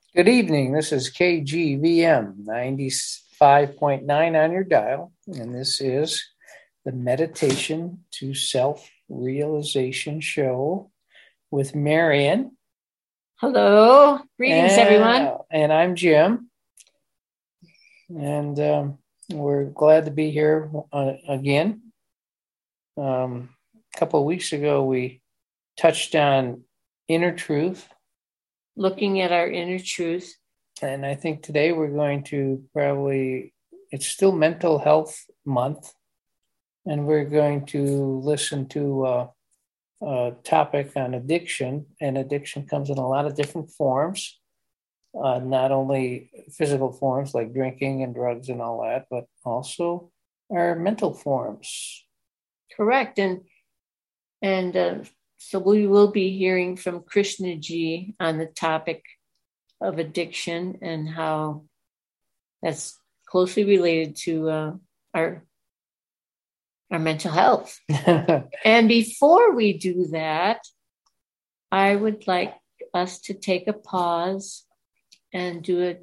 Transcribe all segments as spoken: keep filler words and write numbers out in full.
Good evening. This is K G V M ninety-five point nine on your dial, and this is the Meditation to Self-Realization show with Marian. Hello. Greetings, and, everyone. And I'm Jim. And um, we're glad to be here uh, again. Um, a couple of weeks ago, we touched on inner truth. Looking at our inner truth. And I think today we're going to probably, it's still Mental Health Month, and we're going to listen to uh, a topic on addiction. And addiction comes in a lot of different forms, uh, not only physical forms like drinking and drugs and all that, but also our mental forms. Correct. And and uh, so we will be hearing from Krishna Ji on the topic of addiction and how that's closely related to uh, our our mental health. And before we do that, I would like us to take a pause and do a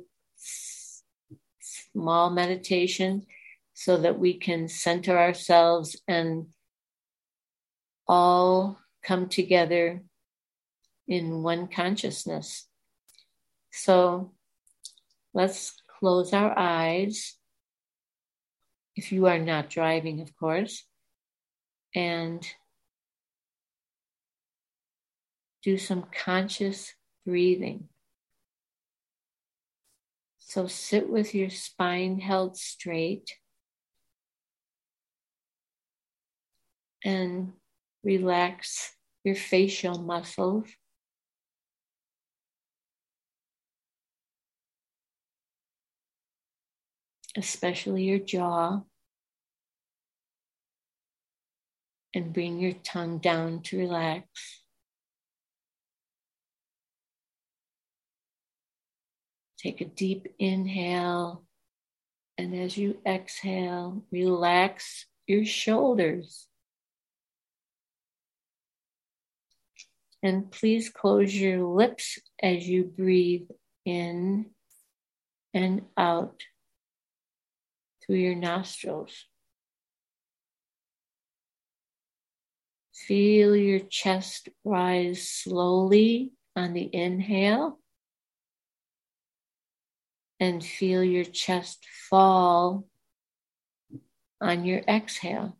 small meditation so that we can center ourselves and all come together in one consciousness. So let's close our eyes, if you are not driving, of course, and do some conscious breathing. So sit with your spine held straight and relax your facial muscles. Especially your jaw. And bring your tongue down to relax. Take a deep inhale. And as you exhale, relax your shoulders. And please close your lips as you breathe in and out through your nostrils. Feel your chest rise slowly on the inhale and feel your chest fall on your exhale.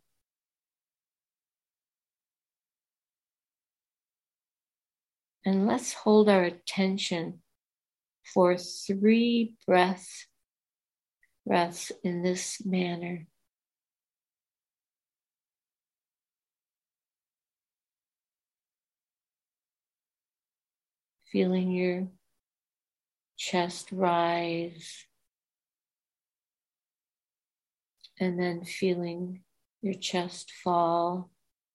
And let's hold our attention for three breaths, breaths in this manner. Feeling your chest rise and then feeling your chest fall.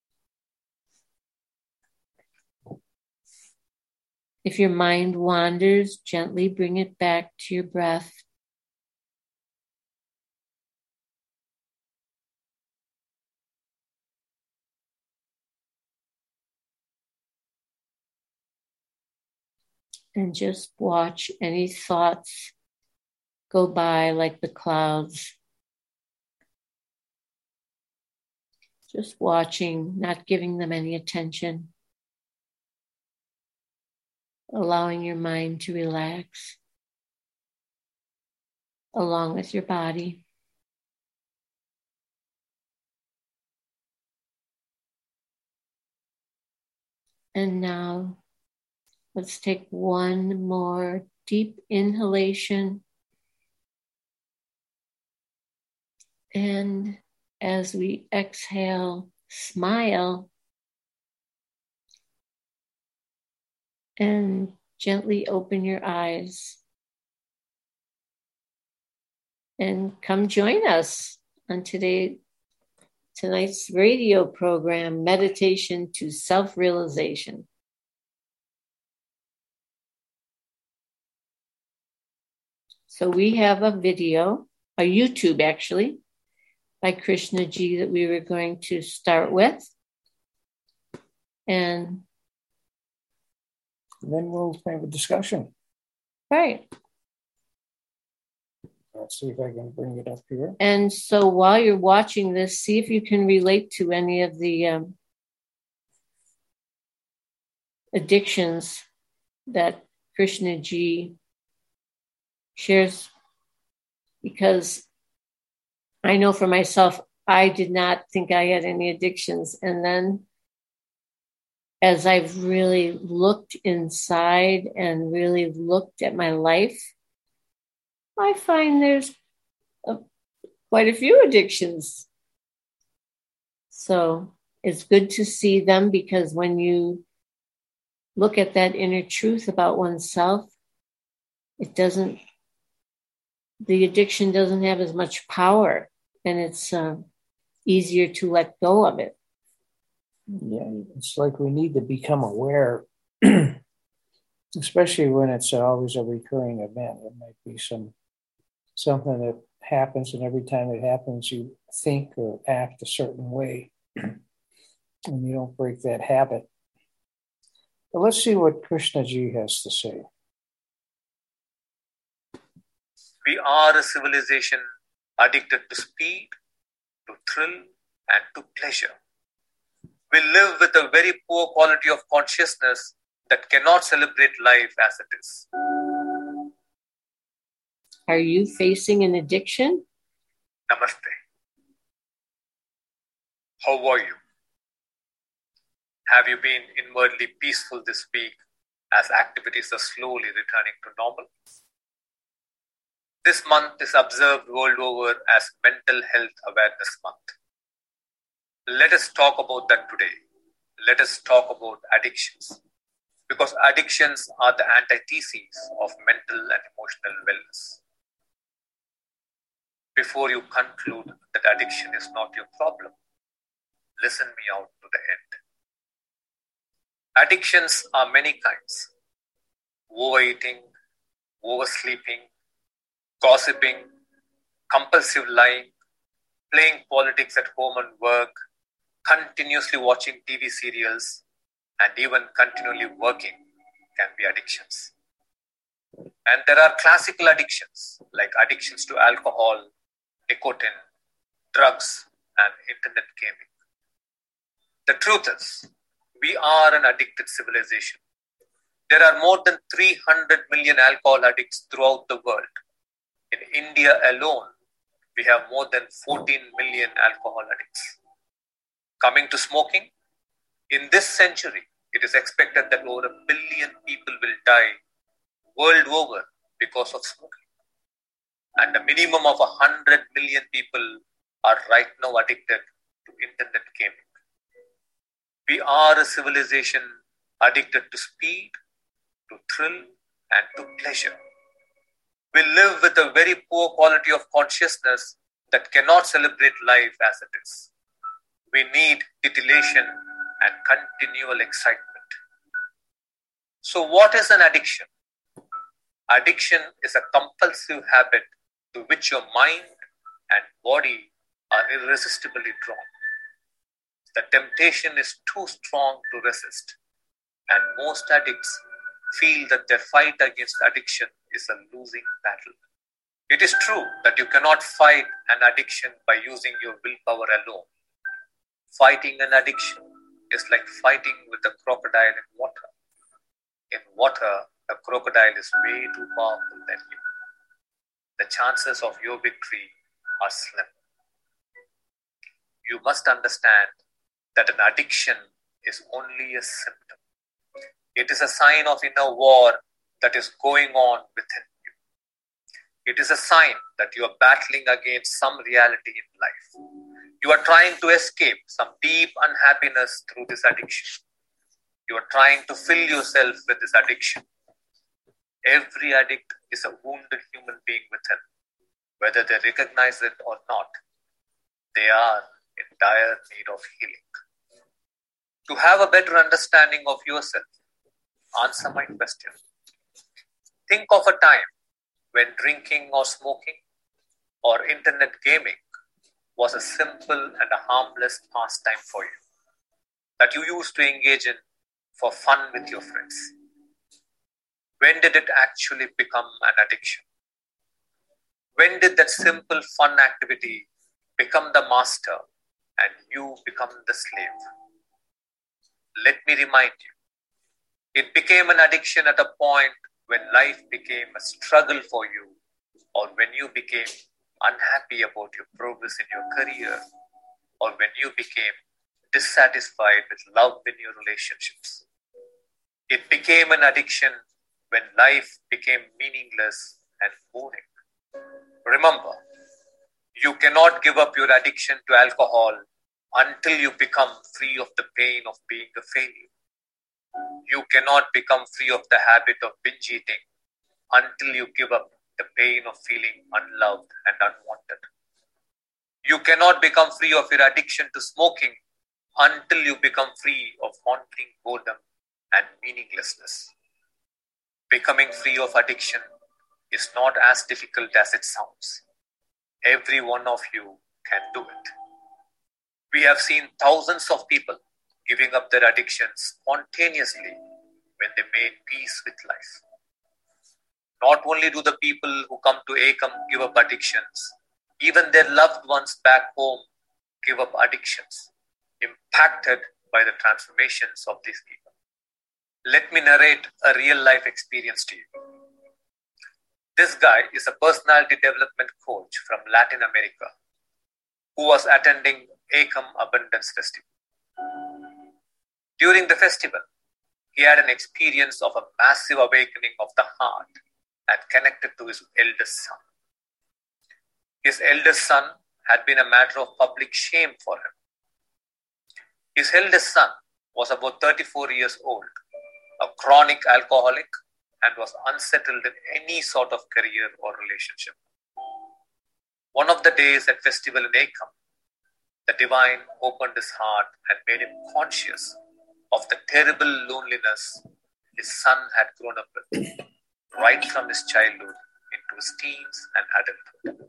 If your mind wanders, gently bring it back to your breath. And just watch any thoughts go by like the clouds. Just watching, not giving them any attention. Allowing your mind to relax along with your body. And now let's take one more deep inhalation. And as we exhale, smile and gently open your eyes. And come join us on today, tonight's radio program, Meditation to Self-Realization. So we have a video, a YouTube actually, by Krishna Ji that we were going to start with. And then we'll have a discussion. Right. Let's see if I can bring it up here. And so while you're watching this, see if you can relate to any of the um, addictions that Krishna Ji shares, because I know for myself, I did not think I had any addictions. And then as I've really looked inside and really looked at my life, I find there's a, quite a few addictions. So it's good to see them, because when you look at that inner truth about oneself, it doesn't, the addiction doesn't have as much power, and it's uh, easier to let go of it. Yeah, it's like we need to become aware, especially when it's always a recurring event. It might be some something that happens, and every time it happens, you think or act a certain way, and you don't break that habit. But let's see what Krishna Ji has to say. We are a civilization addicted to speed, to thrill, and to pleasure. We live with a very poor quality of consciousness that cannot celebrate life as it is. Are you facing an addiction? Namaste. How are you? Have you been inwardly peaceful this week as activities are slowly returning to normal? This month is observed world over as Mental Health Awareness Month. Let us talk about that today. Let us talk about addictions, because addictions are the antithesis of mental and emotional wellness. Before you conclude that addiction is not your problem, listen me out to the end. Addictions are many kinds: overeating, oversleeping, gossiping, compulsive lying, playing politics at home and work, continuously watching T V serials, and even continually working can be addictions. And there are classical addictions like addictions to alcohol, nicotine, drugs, and internet gaming. The truth is, we are an addicted civilization. There are more than three hundred million alcohol addicts throughout the world. In India alone, we have more than fourteen million alcohol addicts. Coming to smoking, in this century, it is expected that over a billion people will die world over because of smoking. And a minimum of one hundred million people are right now addicted to internet gaming. We are a civilization addicted to speed, to thrill, and to pleasure. We live with a very poor quality of consciousness that cannot celebrate life as it is. We need titillation and continual excitement. So what is an addiction? Addiction is a compulsive habit to which your mind and body are irresistibly drawn. The temptation is too strong to resist, and most addicts feel that their fight against addiction is a losing battle. It is true that you cannot fight an addiction by using your willpower alone. Fighting an addiction is like fighting with a crocodile in water. In water, a crocodile is way too powerful than you. The chances of your victory are slim. You must understand that an addiction is only a symptom. It is a sign of inner war that is going on within you. It is a sign that you are battling against some reality in life. You are trying to escape some deep unhappiness through this addiction. You are trying to fill yourself with this addiction. Every addict is a wounded human being within. Whether they recognize it or not, they are in dire need of healing. To have a better understanding of yourself, answer my question. Think of a time when drinking or smoking or internet gaming was a simple and a harmless pastime for you, that you used to engage in for fun with your friends. When did it actually become an addiction? When did that simple fun activity become the master and you become the slave? Let me remind you, it became an addiction at a point when life became a struggle for you, or when you became unhappy about your progress in your career, or when you became dissatisfied with love in your relationships. It became an addiction when life became meaningless and boring. Remember, you cannot give up your addiction to alcohol until you become free of the pain of being a failure. You cannot become free of the habit of binge eating until you give up the pain of feeling unloved and unwanted. You cannot become free of your addiction to smoking until you become free of haunting boredom and meaninglessness. Becoming free of addiction is not as difficult as it sounds. Every one of you can do it. We have seen thousands of people giving up their addictions spontaneously when they made peace with life. Not only do the people who come to A C O M give up addictions, even their loved ones back home give up addictions, impacted by the transformations of these people. Let me narrate a real life experience to you. This guy is a personality development coach from Latin America who was attending A C O M Abundance Festival. During the festival, he had an experience of a massive awakening of the heart and connected to his eldest son. His eldest son had been a matter of public shame for him. His eldest son was about thirty-four years old, a chronic alcoholic, and was unsettled in any sort of career or relationship. One of the days at festival in A C O M, the divine opened his heart and made him conscious of the terrible loneliness his son had grown up with, right from his childhood into his teens and adulthood.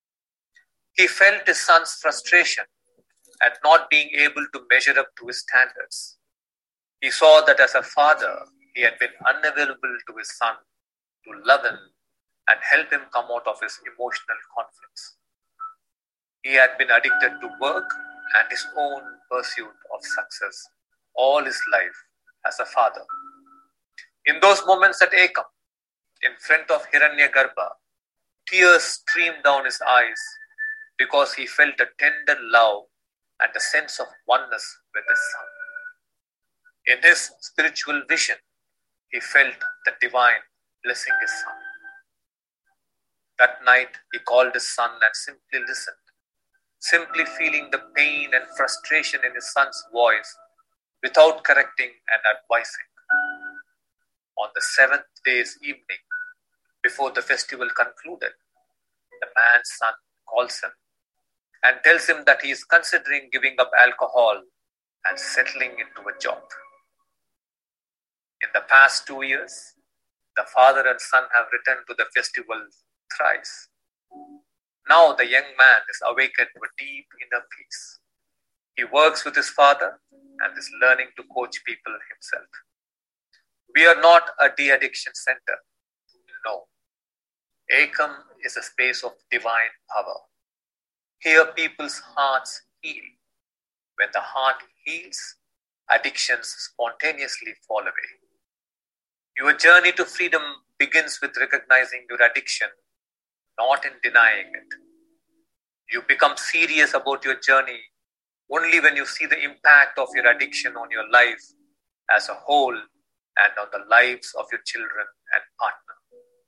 He felt his son's frustration at not being able to measure up to his standards. He saw that as a father, he had been unavailable to his son to love him and help him come out of his emotional conflicts. He had been addicted to work and his own pursuit of success all his life as a father. In those moments at A C O M, in front of Hiranyagarbha, tears streamed down his eyes because he felt a tender love and a sense of oneness with his son. In his spiritual vision, he felt the divine blessing his son. That night, he called his son and simply listened, simply feeling the pain and frustration in his son's voice without correcting and advising. On the seventh day's evening, before the festival concluded, the man's son calls him and tells him that he is considering giving up alcohol and settling into a job. In the past two years, the father and son have returned to the festival thrice. Now the young man is awakened to a deep inner peace. He works with his father and is learning to coach people himself. We are not a de-addiction center. No. A C O M is a space of divine power. Here people's hearts heal. When the heart heals, addictions spontaneously fall away. Your journey to freedom begins with recognizing your addiction, not in denying it. You become serious about your journey only when you see the impact of your addiction on your life as a whole and on the lives of your children and partner.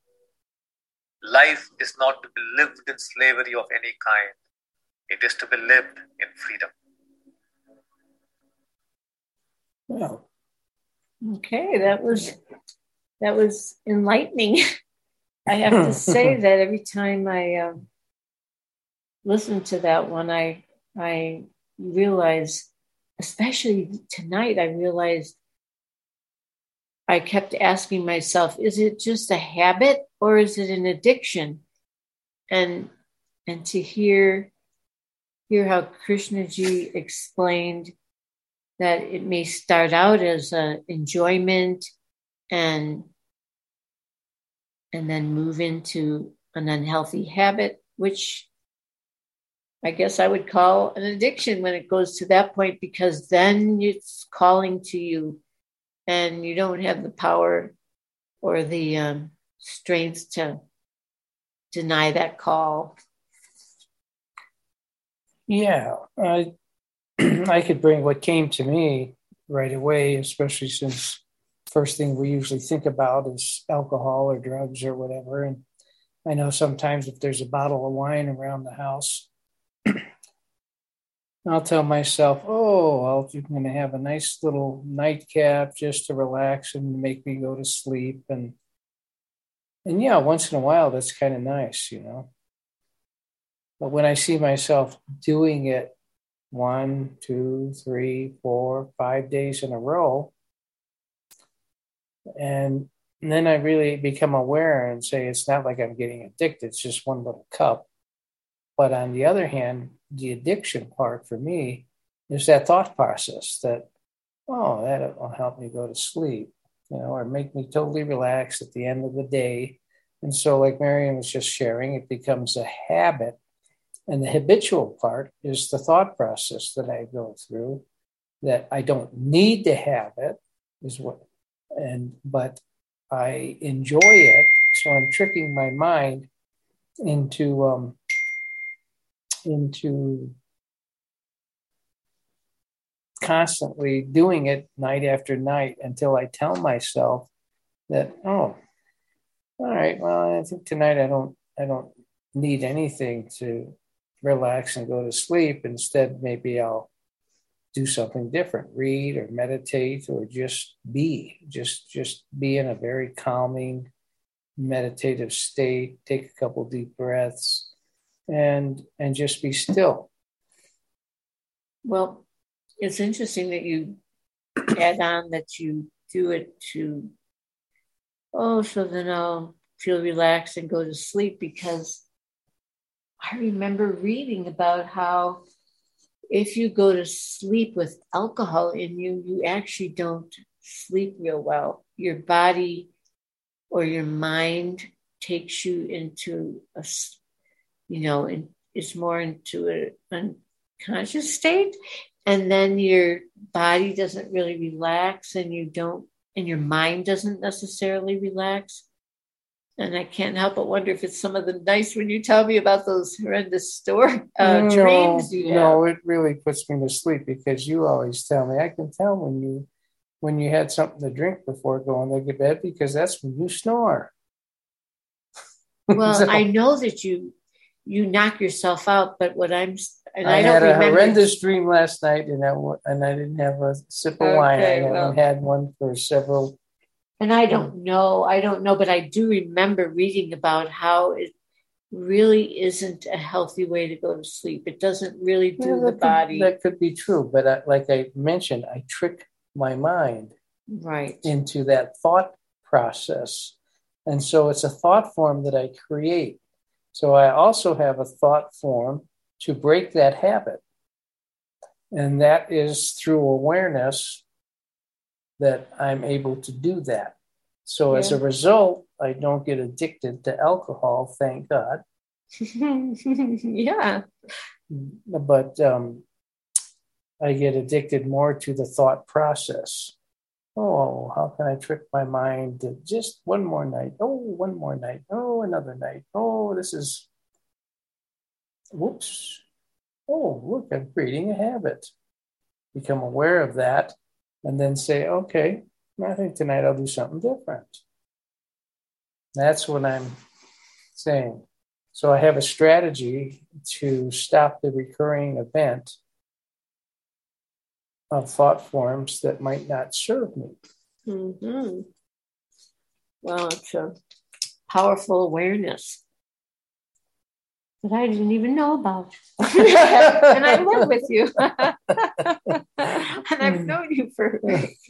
Life is not to be lived in slavery of any kind. It is to be lived in freedom. Well, okay, that was that was enlightening. I have to say that every time I um, listen to that one, I I realize, especially tonight, I realized I kept asking myself, is it just a habit or is it an addiction? And and to hear hear how Krishnaji explained that it may start out as an enjoyment and and then move into an unhealthy habit, which I guess I would call an addiction when it goes to that point, because then it's calling to you and you don't have the power or the um, strength to deny that call. Yeah, I I could bring what came to me right away, especially since first thing we usually think about is alcohol or drugs or whatever. And I know sometimes if there's a bottle of wine around the house, I'll tell myself, oh, I'll, I'm going to have a nice little nightcap just to relax and make me go to sleep. And, and yeah, once in a while, that's kind of nice, you know. But when I see myself doing it one, two, three, four, five days in a row, and, and then I really become aware and say, it's not like I'm getting addicted. It's just one little cup. But on the other hand, the addiction part for me is that thought process that, oh, that will help me go to sleep, you know, or make me totally relaxed at the end of the day. And so like Marion was just sharing, it becomes a habit. And the habitual part is the thought process that I go through, that I don't need to have it, is what, and but I enjoy it. So I'm tricking my mind into um, into constantly doing it night after night until I tell myself that, oh, all right, well, I think tonight I don't I don't need anything to relax and go to sleep. Instead, maybe I'll do something different, read or meditate or just be, just just be in a very calming, meditative state, take a couple deep breaths and and just be still. Well, it's interesting that you add on that you do it to, oh, so then I'll feel relaxed and go to sleep, because I remember reading about how if you go to sleep with alcohol in you, you actually don't sleep real well. Your body or your mind takes you into a, you know, and it's more into an unconscious state. And then your body doesn't really relax, and you don't, and your mind doesn't necessarily relax. And I can't help but wonder if it's some of the nights when you tell me about those horrendous story uh, no, dreams you have. No, it really puts me to sleep, because you always tell me, I can tell when you when you had something to drink before going to bed, because that's when you snore. Well, so, I know that you you knock yourself out, but what I'm and I, I don't had a remember. horrendous dream last night, and I and I didn't have a sip of Okay, wine. I haven't well. had one for several. And I don't know, I don't know, but I do remember reading about how it really isn't a healthy way to go to sleep. It doesn't really do Yeah, the that body. Could, that could be true, but I, like I mentioned, I trick my mind right into that thought process. And so it's a thought form that I create. So I also have a thought form to break that habit. And that is through awareness that I'm able to do that. So yeah. As a result, I don't get addicted to alcohol, thank God. yeah. But um, I get addicted more to the thought process. Oh, how can I trick my mind to just one more night? Oh, one more night. Oh, another night. Oh, this is, whoops. Oh, look, I'm creating a habit. Become aware of that and then say, okay, I think tonight I'll do something different. That's what I'm saying. So I have a strategy to stop the recurring event of thought forms that might not serve me. Mm-hmm. Well, it's a powerful awareness that I didn't even know about. And I live with you. And I've known you for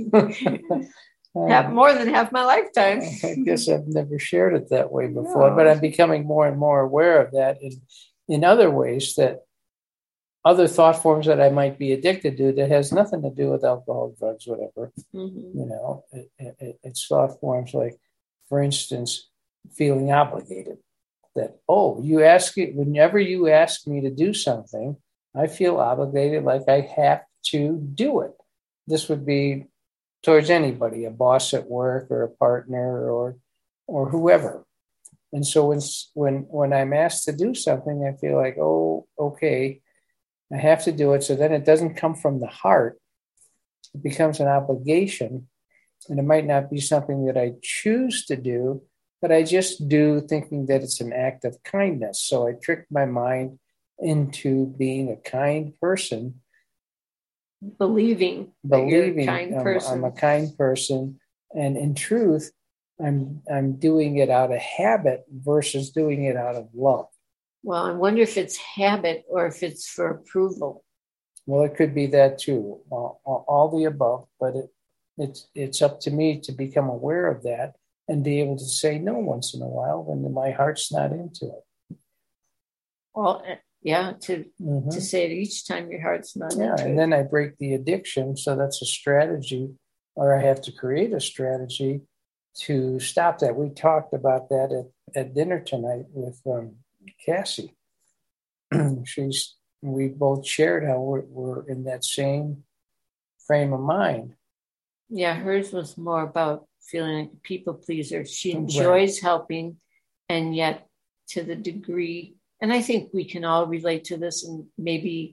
half, more than half my lifetime. I guess I've never shared it that way before, no. But I'm becoming more and more aware of that in, in other ways, that other thought forms that I might be addicted to that has nothing to do with alcohol, drugs, whatever. Mm-hmm. You know, it, it, it's thought forms like, for instance, feeling obligated. That, oh, you ask it, whenever you ask me to do something, I feel obligated, like I have to do it. This would be towards anybody, a boss at work or a partner or or whoever. And so when when when I'm asked to do something, I feel like, oh, okay, I have to do it. So then it doesn't come from the heart. It becomes an obligation. And it might not be something that I choose to do, but I just do, thinking that it's an act of kindness. So I trick my mind into being a kind person. Believing, believing that you're a kind I'm, person. I'm a kind person. And in truth, I'm I'm doing it out of habit versus doing it out of love. Well, I wonder if it's habit or if it's for approval. Well, it could be that too, all, all, all the above, but it, it's it's up to me to become aware of that and be able to say no once in a while when my heart's not into it. Well, yeah, to mm-hmm. to say it each time your heart's not yeah, into and it. then I break the addiction, so that's a strategy, or I have to create a strategy to stop that. We talked about that at, at dinner tonight with um, Cassie. She's we both shared how we're, we're in that same frame of mind. Yeah, hers was more about feeling like a people pleaser. She enjoys right. helping, and yet to the degree, and I think we can all relate to this, and maybe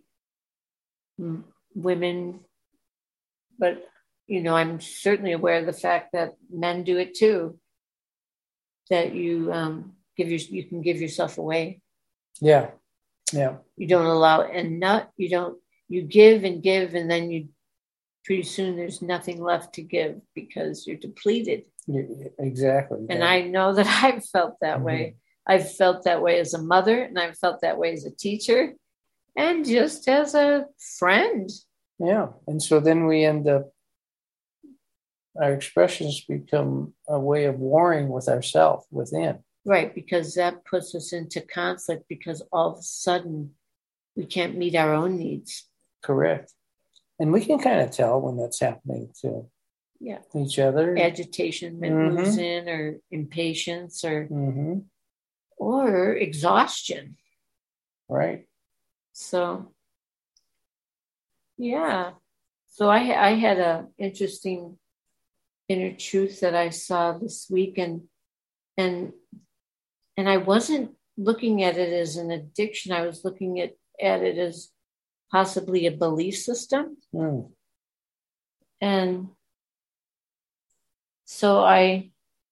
women, but you know, I'm certainly aware of the fact that men do it too. That you um, give your, you can give yourself away. Yeah, yeah. You don't allow, and not you don't you give and give, and then you pretty soon there's nothing left to give because you're depleted. Yeah, exactly. And yeah. I know that I've felt that mm-hmm. way. I've felt that way as a mother, and I've felt that way as a teacher, and just as a friend. Yeah, and so then we end up. Our expressions become a way of warring with ourselves within. Right, because that puts us into conflict because all of a sudden we can't meet our own needs. Correct. And we can kind of tell when that's happening to yeah. each other. Agitation that mm-hmm. moves in, or impatience, or mm-hmm. or exhaustion. Right. So, yeah. So I I had a interesting inner truth that I saw this week, and and and I wasn't looking at it as an addiction. I was looking at, at it as possibly a belief system. Mm. And so I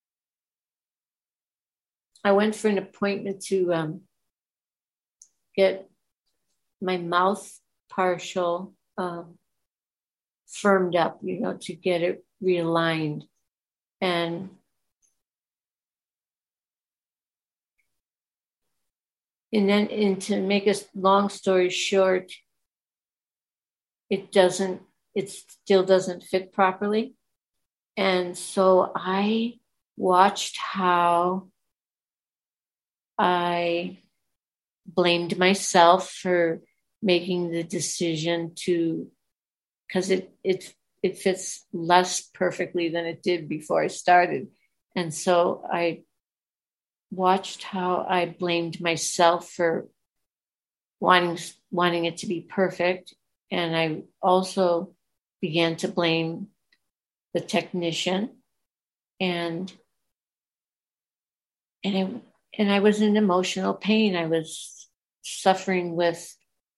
I went for an appointment to um, get my mouth partial um, firmed up, you know, to get it realigned. And and then, and to make a long story short, it doesn't, it still doesn't fit properly. And so I watched how I blamed myself for making the decision to, because it, it, it fits less perfectly than it did before I started. And so I watched how I blamed myself for wanting, wanting it to be perfect. And I also began to blame the technician, and and I and I was in emotional pain. I was suffering with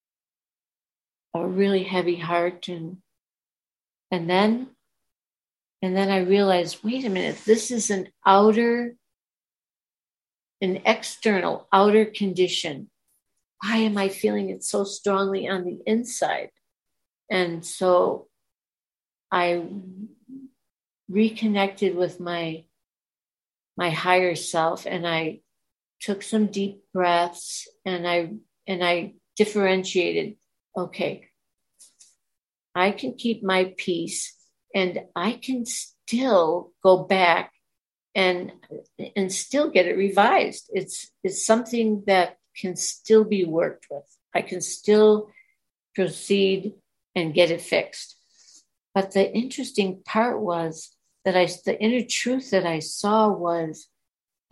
a really heavy heart, and and then and then I realized, wait a minute, this is an outer, an external outer condition. Why am I feeling it so strongly on the inside? And so I reconnected with my my higher self, and I took some deep breaths, and I and I differentiated, okay, I can keep my peace, and I can still go back and and still get it revised. It's it's something that can still be worked with. I can still proceed and get it fixed. But the interesting part was that I, the inner truth that I saw was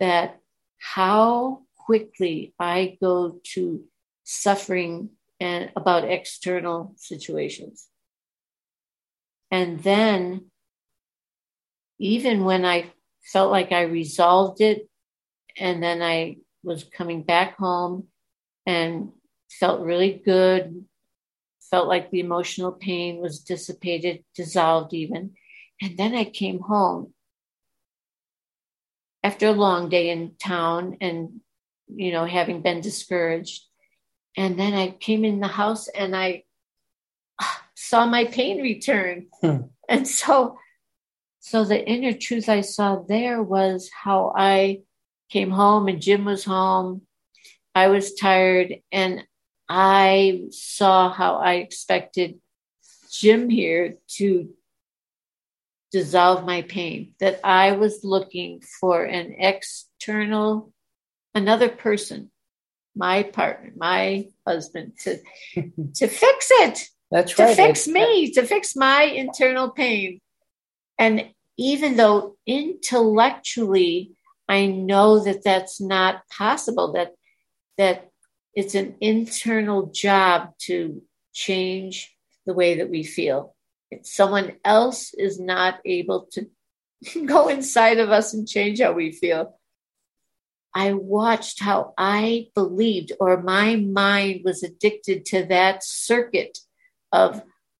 that how quickly I go to suffering and about external situations. And then even when I felt like I resolved it, and then I was coming back home and felt really good, felt like the emotional pain was dissipated, dissolved even. And then I came home after a long day in town and, you know, having been discouraged. And then I came in the house and I saw my pain return. Hmm. And so, so the inner truth I saw there was how I came home and Jim was home. I was tired and I saw how I expected Jim here to dissolve my pain, that I was looking for an external, another person, my partner, my husband, to, to fix it. That's to right. fix I, me, to fix my internal pain. And even though intellectually I know that that's not possible, that that it's an internal job to change the way that we feel. If someone else is not able to go inside of us and change how we feel. I watched how I believed, or my mind was addicted to that circuit of,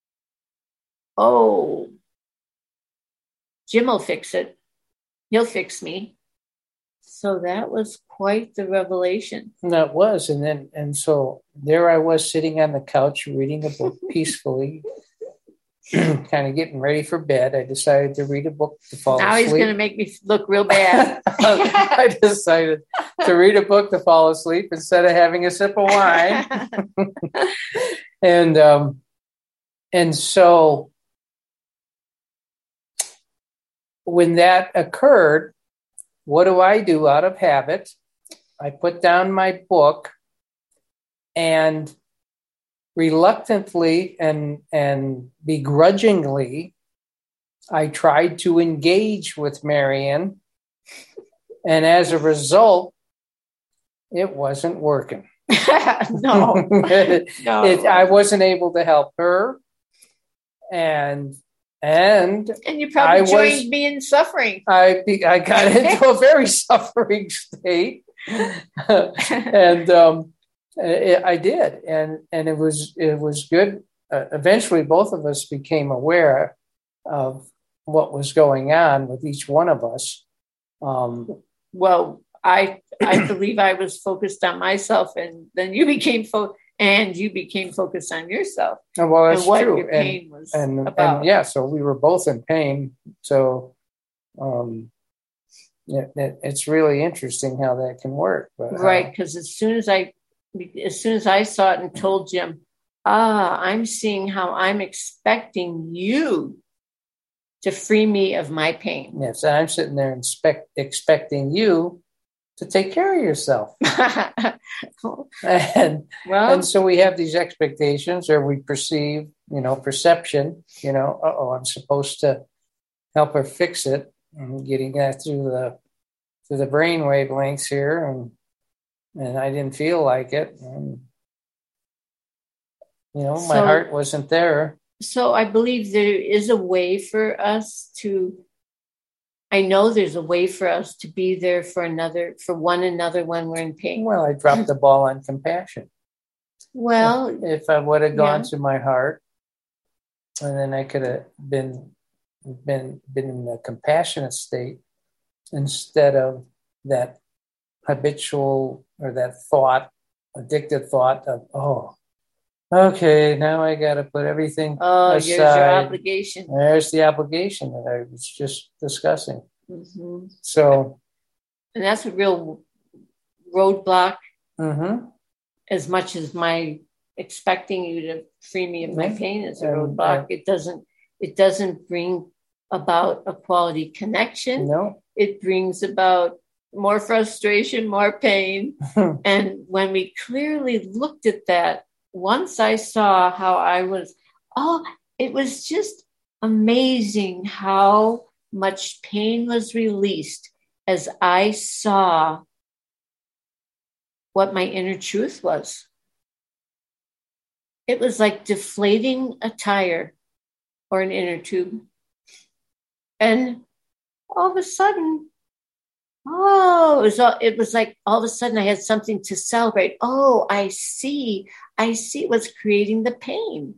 oh, Jim will fix it. He'll fix me. So that was quite the revelation. That was. And then, and so there I was sitting on the couch reading a book peacefully, kind of getting ready for bed. I decided to read a book to fall now asleep. Now he's going to make me look real bad. I decided to read a book to fall asleep instead of having a sip of wine. and, um, and so when that occurred, what do I do out of habit? I put down my book and reluctantly and, and begrudgingly, I tried to engage with Marian. And as a result, it wasn't working. no, it, no. It, I wasn't able to help her. And And and you probably I joined was, me in suffering. I I got into a very suffering state, and um, it, I did, and and it was it was good. Uh, eventually, both of us became aware of what was going on with each one of us. Um, well, I I believe I was focused on myself, and then you became fo- and you became focused on yourself. Well, that's and what true. Your pain and, was and, about. and yeah, so we were both in pain. So um, it, it, it's really interesting how that can work. But, right, uh, because as soon as I, as soon as I saw it and told Jim, ah, I'm seeing how I'm expecting you to free me of my pain. Yes, and I'm sitting there expect, expecting you to take care of yourself. and well, and so we have these expectations, or we perceive, you know, perception, you know, uh-oh, I'm supposed to help her fix it. I'm getting that through the through the brain wavelengths here, and and I didn't feel like it. And, you know, my so, heart wasn't there. So I believe there is a way for us to, I know there's a way for us to be there for another, for one another when we're in pain. Well, I dropped the ball on compassion. Well, if, if I would have gone yeah. to my heart, and then I could have been been been in a compassionate state instead of that habitual or that thought, addicted thought of, oh, okay, now I got to put everything oh, aside. Here's your obligation. There's the obligation that I was just discussing. Mm-hmm. So, and that's a real roadblock. Mm-hmm. As much as my expecting you to free me of my mm-hmm. pain is a and, roadblock, and, it doesn't. It doesn't bring about a quality connection. No, it brings about more frustration, more pain. And when we clearly looked at that, once I saw how I was, oh, it was just amazing how much pain was released as I saw what my inner truth was. It was like deflating a tire or an inner tube. And all of a sudden, oh, it was, all, it was like all of a sudden I had something to celebrate. Oh, I see. I see what's creating the pain.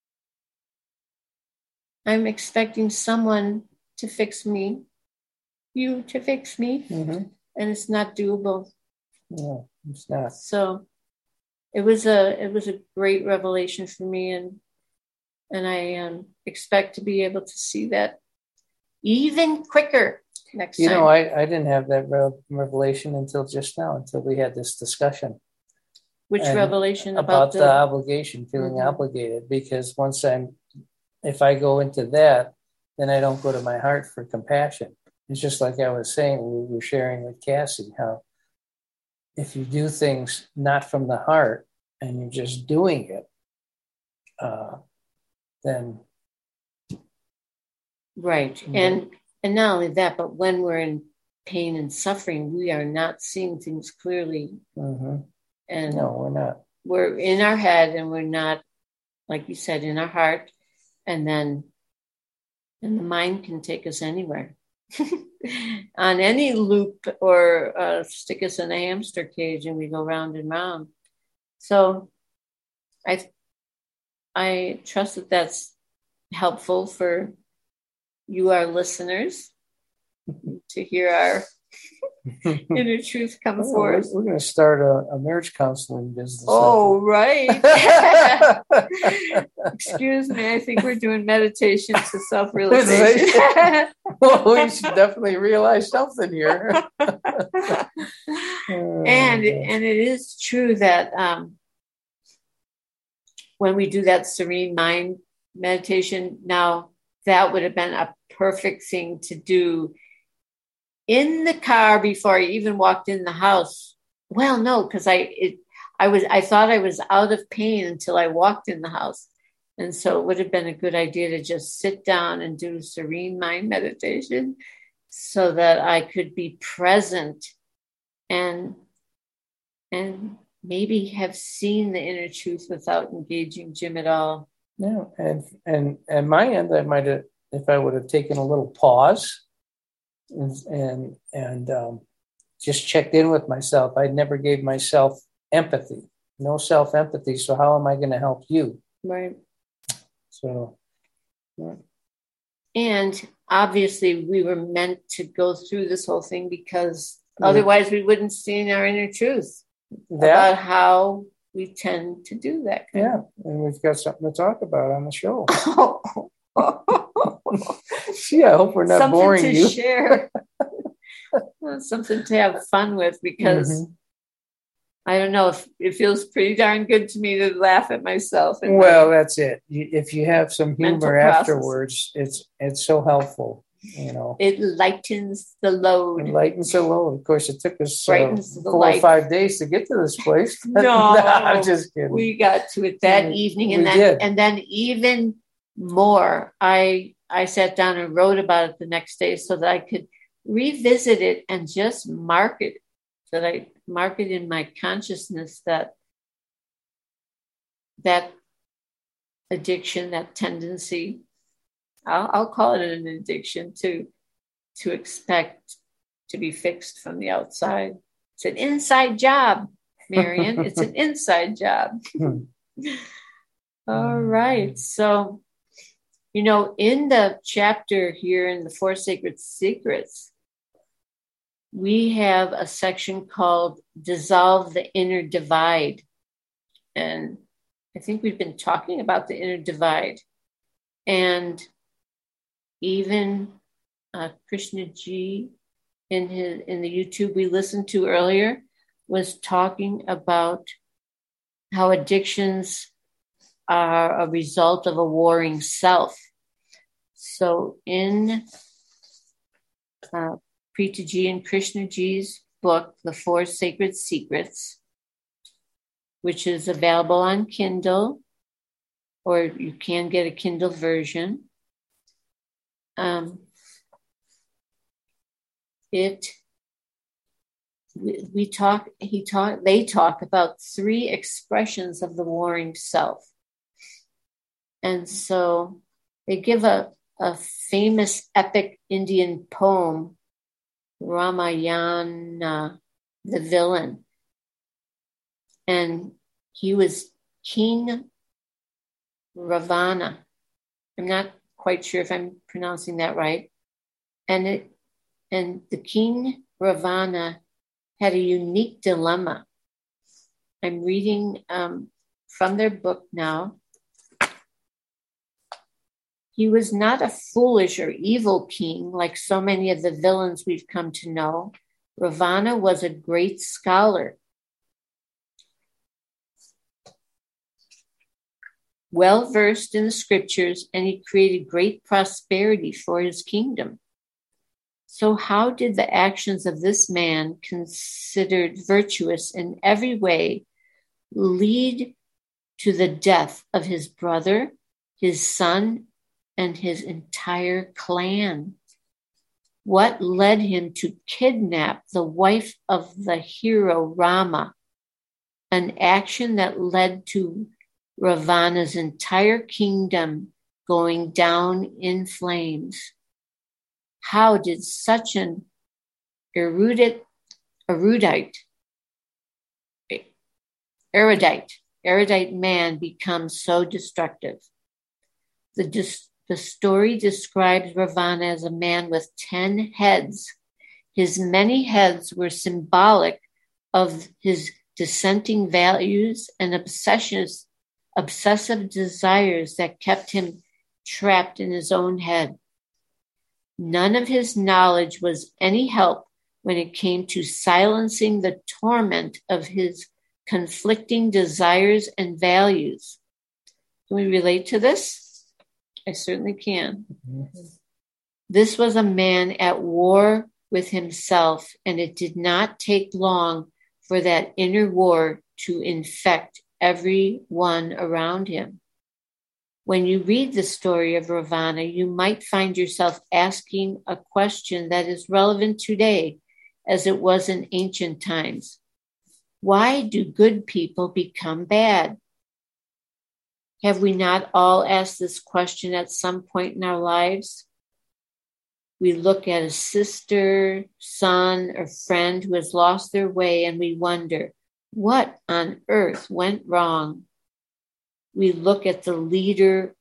I'm expecting someone to fix me, you to fix me, Mm-hmm. and it's not doable. No, it's not. So it was a it was a great revelation for me, and and I um, expect to be able to see that even quicker next You time. know, I, I didn't have that re- revelation until just now, until we had this discussion. Which And revelation about, about, the, the, obligation, feeling Mhm. obligated? Because once I'm, if I go into that, then I don't go to my heart for compassion. It's just like I was saying, we were sharing with Cassie, how if you do things not from the heart and you're just doing it, uh, then right? Mhm. And and not only that, but when we're in pain and suffering, we are not seeing things clearly, mhm. and No, we're not. we're in our head, and we're not, like you said, in our heart, and then and the mind can take us anywhere. On any loop, or uh, stick us in a hamster cage and we go round and round. So I I trust that that's helpful for you, our listeners, to hear our inner truth come Oh, forth. We're, we're going to start a, a marriage counseling business. Oh, right. Excuse me. I think we're doing meditation to self-realization. Well, we should definitely realize something here. and and it is true that um, when we do that serene mind meditation, now that would have been a perfect thing to do in the car before I even walked in the house. Well, no, because I it I was I thought I was out of pain until I walked in the house. And so it would have been a good idea to just sit down and do serene mind meditation so that I could be present and and maybe have seen the inner truth without engaging Jim at all. Yeah, and and at my end, I might have, if I would have taken a little pause and and, and um, just checked in with myself. I never gave myself empathy, no self empathy. So how am I going to help you? Right. So, yeah. And obviously, we were meant to go through this whole thing because Yeah. otherwise we wouldn't see our inner truth That, about how we tend to do that. kind yeah, and we've got something to talk about on the show. of- Gee, I hope we're not something boring to you. share. Something to have fun with, because Mhm. I don't know, if it feels pretty darn good to me to laugh at myself. And Well, my- that's it. You, if you have some Mental humor process. afterwards, it's it's so helpful. You know, it lightens the load. it lightens the load. Of course, it took us uh, Brightens the four light. or five days to get to this place. No. I'm just kidding. We got to it that We- evening, and we then did. and then even more. I I sat down and wrote about it the next day so that I could revisit it and just mark it, that I mark it in my consciousness that that addiction, that tendency, I'll, I'll call it an addiction, to to expect to be fixed from the outside. It's an inside job, Marion. It's an inside job. All right. So, you know, in the chapter here in the Four Sacred Secrets, we have a section called Dissolve the Inner Divide. And I think we've been talking about the inner divide. And even uh, Krishna Ji in his in the YouTube we listened to earlier was talking about how addictions are a result of a warring self. So in uh, Preeta Ji and Krishna Ji's book, The Four Sacred Secrets, which is available on Kindle, or you can get a Kindle version. Um, it we, we talk, he talk, they talk about three expressions of the warring self. And so they give a, a famous epic Indian poem, Ramayana, the villain. And he was King Ravana. I'm not quite sure if I'm pronouncing that right. And it, and the King Ravana had a unique dilemma. I'm reading um, from their book now. He was not a foolish or evil king like so many of the villains we've come to know. Ravana was a great scholar, well versed in the scriptures, and he created great prosperity for his kingdom. So how did the actions of this man, considered virtuous in every way, lead to the death of his brother, his son, and his entire clan? What led him to kidnap the wife of the hero Rama, an action that led to Ravana's entire kingdom going down in flames? How did such an erudite, erudite, erudite, erudite man become so destructive? The, dis, the story describes Ravana as a man with ten heads. His many heads were symbolic of his dissenting values and obsessions, obsessive desires that kept him trapped in his own head. None of his knowledge was any help when it came to silencing the torment of his conflicting desires and values. Can we relate to this? I certainly can. Mm-hmm. This was a man at war with himself, and it did not take long for that inner war to infect everyone around him. When you read the story of Ravana, you might find yourself asking a question that is relevant today as it was in ancient times. Why do good people become bad? Have we not all asked this question at some point in our lives? We look at a sister, son, or friend who has lost their way and we wonder, what on earth went wrong? We look at the leader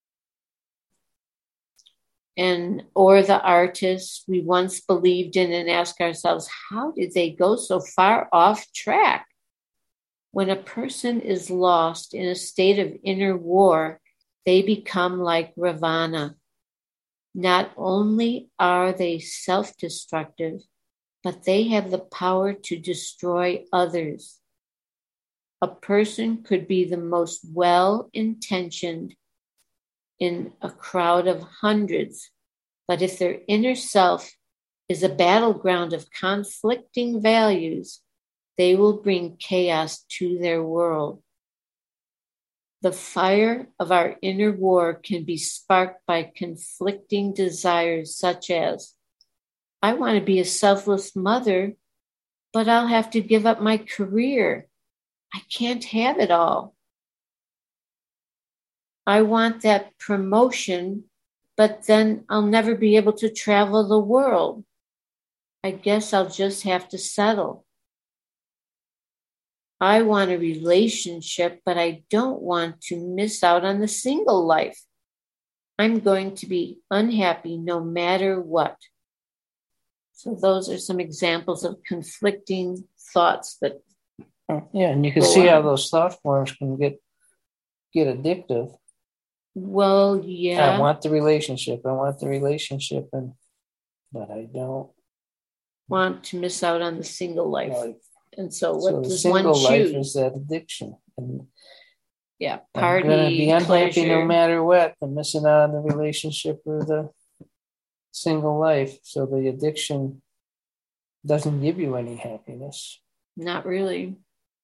and or the artist we once believed in and ask ourselves, how did they go so far off track? When a person is lost in a state of inner war, they become like Ravana. Not only are they self-destructive, but they have the power to destroy others. A person could be the most well-intentioned in a crowd of hundreds, but if their inner self is a battleground of conflicting values, they will bring chaos to their world. The fire of our inner war can be sparked by conflicting desires such as, I want to be a selfless mother, but I'll have to give up my career. I can't have it all. I want that promotion, but then I'll never be able to travel the world. I guess I'll just have to settle. I want a relationship, but I don't want to miss out on the single life. I'm going to be unhappy no matter what. So those are some examples of conflicting thoughts that Yeah, and you can see how those thought forms can get get addictive. Well, yeah. I want the relationship. I want the relationship, and but I don't want to miss out on the single life. Like, and so, what so does the one single choose? Life is that addiction. And yeah, party. I'm gonna be unhappy pleasure. no matter what. I'm missing out on the relationship or the single life. So the addiction doesn't give you any happiness. Not really.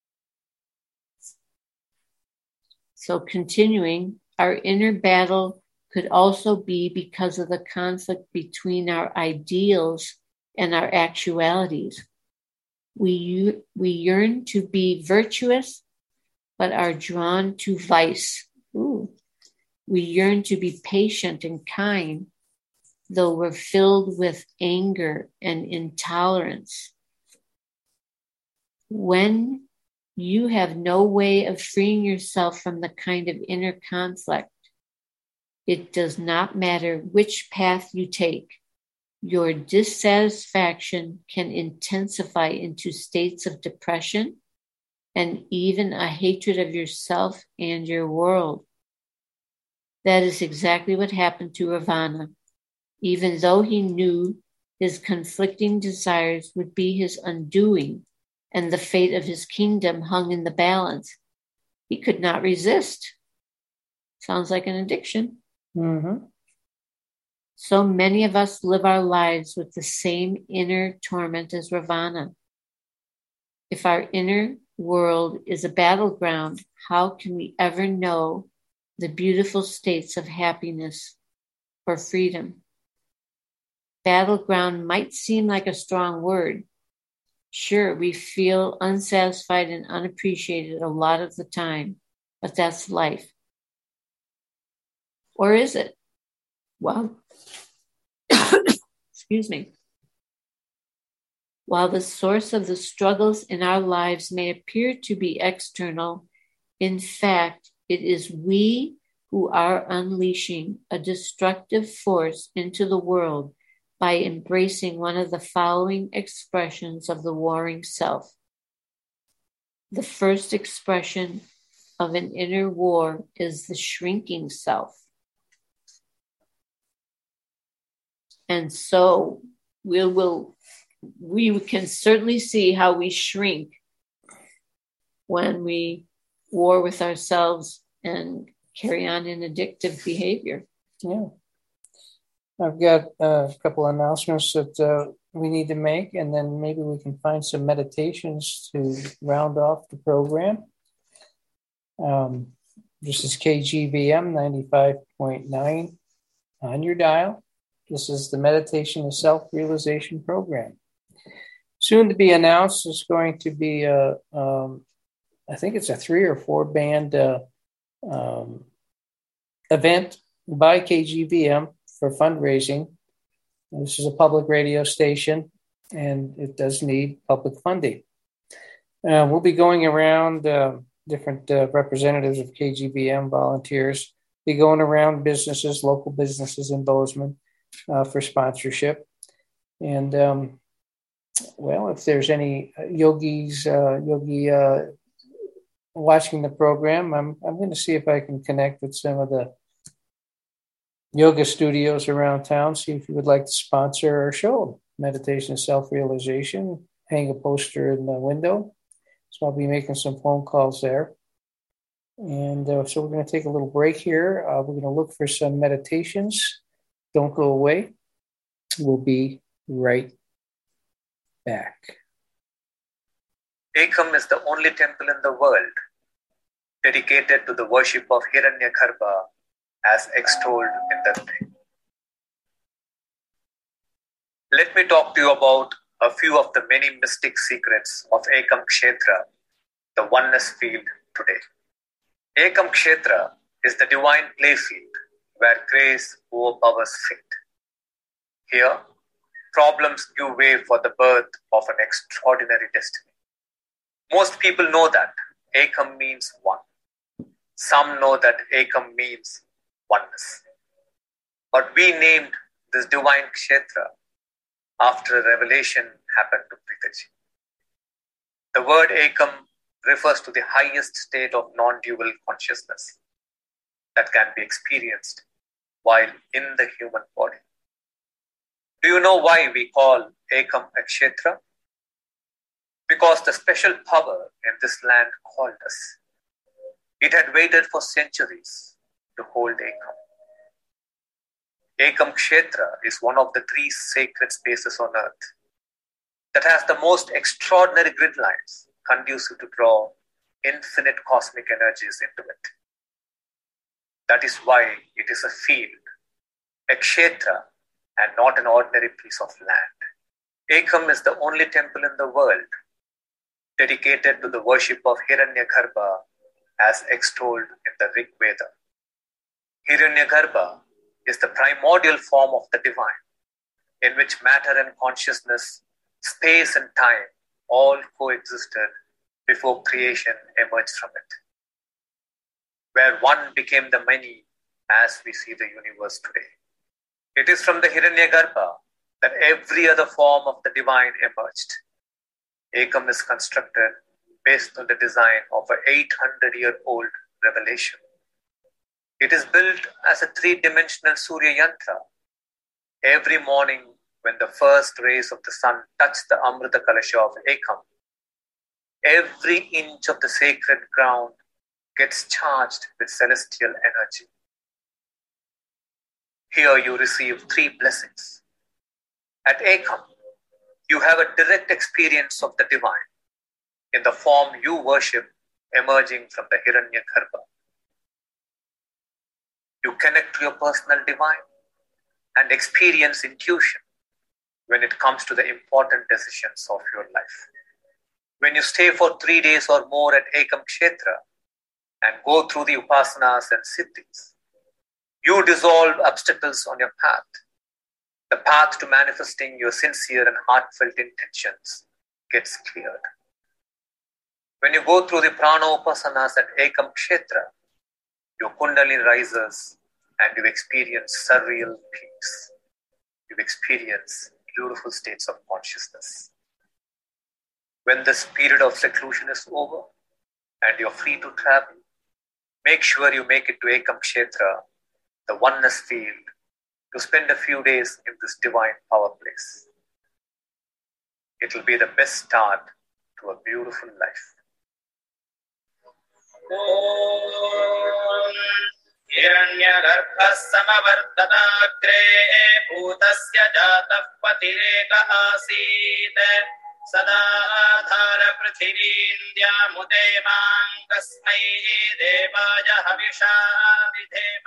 So continuing, our inner battle could also be because of the conflict between our ideals and our actualities. We, we yearn to be virtuous, but are drawn to vice. Ooh. We yearn to be patient and kind, though we're filled with anger and intolerance. When you have no way of freeing yourself from the kind of inner conflict, it does not matter which path you take. Your dissatisfaction can intensify into states of depression and even a hatred of yourself and your world. That is exactly what happened to Ravana. Even though he knew his conflicting desires would be his undoing and the fate of his kingdom hung in the balance, he could not resist. Sounds like an addiction. Mm-hmm. So many of us live our lives with the same inner torment as Ravana. If our inner world is a battleground, how can we ever know the beautiful states of happiness or freedom? Battleground might seem like a strong word. Sure, we feel unsatisfied and unappreciated a lot of the time, but that's life. Or is it? Well, excuse me. While the source of the struggles in our lives may appear to be external, in fact, it is we who are unleashing a destructive force into the world by embracing one of the following expressions of the warring self. The first expression of an inner war is the shrinking self. And so we will, we can certainly see how we shrink when we war with ourselves and carry on in addictive behavior. Yeah. I've got uh, a couple of announcements that uh, we need to make, and then maybe we can find some meditations to round off the program. Um, this is K G V M ninety-five point nine on your dial. This is the Meditation and Self-Realization Program. Soon to be announced is going to be a, um, I think it's a three or four band uh, um, event by K G V M for fundraising. This is a public radio station, and it does need public funding. Uh, we'll be going around, uh, different uh, representatives of K G V M, volunteers, be going around businesses, local businesses in Bozeman uh, for sponsorship. And, um, well, if there's any yogis, uh, yogi uh, watching the program, I'm, I'm going to see if I can connect with some of the yoga studios around town, see if you would like to sponsor our show, Meditation and Self-Realization, hang a poster in the window. So I'll be making some phone calls there. And uh, so we're going to take a little break here. Uh, we're going to look for some meditations. Don't go away. We'll be right back. Ekam is the only temple in the world dedicated to the worship of Hiranyagarbha as extolled in the thing. Let me talk to you about a few of the many mystic secrets of Ekam Kshetra, the oneness field today. Ekam Kshetra is the divine playfield where grace overpowers fate. Here, problems give way for the birth of an extraordinary destiny. Most people know that Ekam means one. Some know that Ekam means oneness. But we named this divine Kshetra after a revelation happened to Pritaji. The word Ekam refers to the highest state of non-dual consciousness that can be experienced while in the human body. Do you know why we call Ekam a Kshetra? Because the special power in this land called us. It had waited for centuries to hold Ekam. Ekam Kshetra is one of the three sacred spaces on earth that has the most extraordinary grid lines conducive to draw infinite cosmic energies into it. That is why it is a field, a Kshetra, and not an ordinary piece of land. Ekam is the only temple in the world dedicated to the worship of Hiranyagarbha as extolled in the Rig Veda. Hiranyagarbha is the primordial form of the divine, in which matter and consciousness, space and time all coexisted before creation emerged from it, where one became the many as we see the universe today. It is from the Hiranyagarbha that every other form of the divine emerged. Ekam is constructed based on the design of an eight hundred year old revelation. It is built as a three-dimensional Surya Yantra. Every morning when the first rays of the sun touch the Amrita Kalasha of Ekam, every inch of the sacred ground gets charged with celestial energy. Here you receive three blessings. At Ekam, you have a direct experience of the divine in the form you worship emerging from the Hiranyagarbha. You connect to your personal divine and experience intuition when it comes to the important decisions of your life. When you stay for three days or more at Ekam Kshetra and go through the upasanas and siddhis, you dissolve obstacles on your path. The path to manifesting your sincere and heartfelt intentions gets cleared. When you go through the prana upasanas at Ekam Kshetra, your kundalini rises and you experience surreal peace. You experience beautiful states of consciousness. When this period of seclusion is over and you're free to travel, make sure you make it to Ekam Kshetra, the oneness field, to spend a few days in this divine power place. It will be the best start to a beautiful life. हिरण्यगर्भः समवर्तताग्रे भूतस्य जातः पतिरेक आसीत् सदा धार पृथिवीन्द्यामुदे मां कस्मै देवाय हविषा विधेम.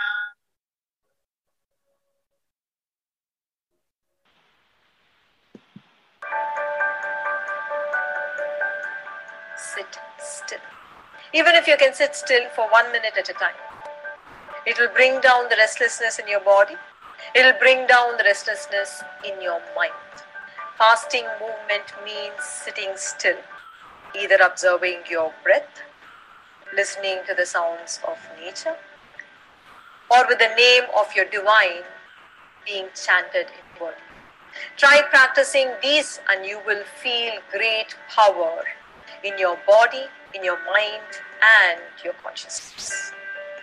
Sit still. Even if you can sit still for one minute at a time, it will bring down the restlessness in your body. It will bring down the restlessness in your mind. Fasting movement means sitting still, either observing your breath, listening to the sounds of nature, or with the name of your divine being chanted inwardly. Try practicing these and you will feel great power in your body, in your mind, and your consciousness.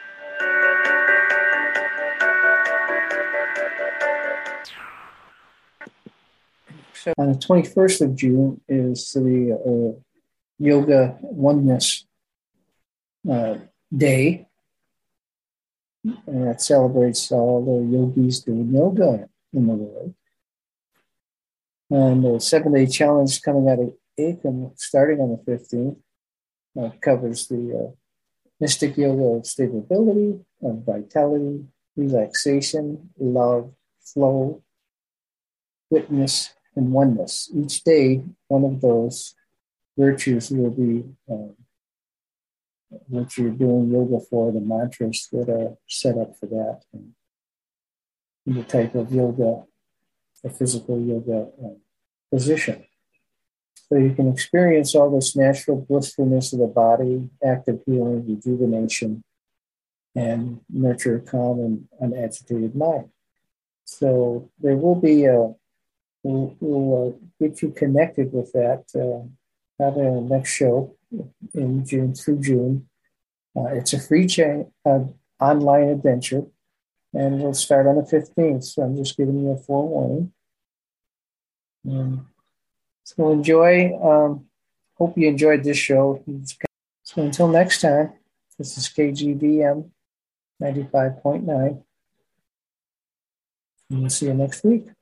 So on the twenty-first of June is the uh, Yoga Oneness uh, Day, and that celebrates all the yogis doing yoga in the world. And the seven-day challenge coming out of Ekam, starting on the fifteenth, uh, covers the uh, mystic yoga of stability, of vitality, relaxation, love, flow, witness, and oneness. Each day, one of those virtues will be um, what you're doing yoga for, the mantras that are set up for that, and the type of yoga, the physical yoga uh, position. So you can experience all this natural blissfulness of the body, active healing, rejuvenation, and nurture a calm and unagitated mind. So there will be a We'll, we'll uh, get you connected with that. Uh, have a next show in June through June. Uh, it's a free cha- uh, online adventure, and we'll start on the fifteenth. So I'm just giving you a forewarning. Um, so enjoy. Um, hope you enjoyed this show. So until next time, this is K G D M ninety-five point nine. And we'll see you next week.